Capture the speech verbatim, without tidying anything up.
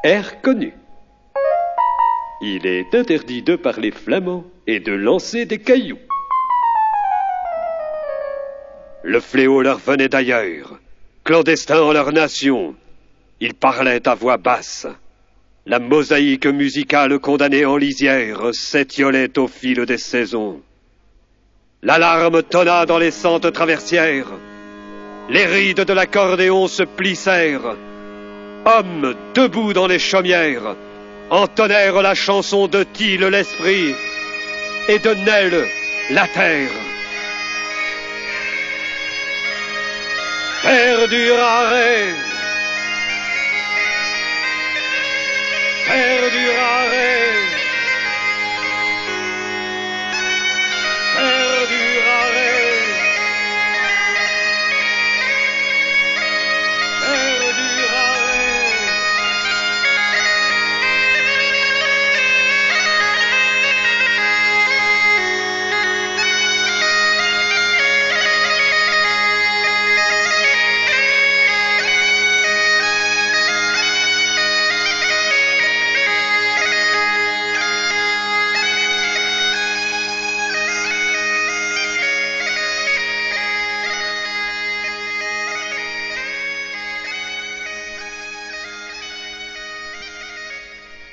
Air connu. Il est interdit de parler flamand et de lancer des cailloux. Le fléau leur venait d'ailleurs, clandestins en leur nation. Ils parlaient à voix basse. La mosaïque musicale condamnée en lisière s'étiolait au fil des saisons. L'alarme tonna dans les sentes traversières. Les rides de l'accordéon se plissèrent. Hommes debout dans les chaumières entonnèrent la chanson de Till l'esprit et de Nell la terre. Perdurare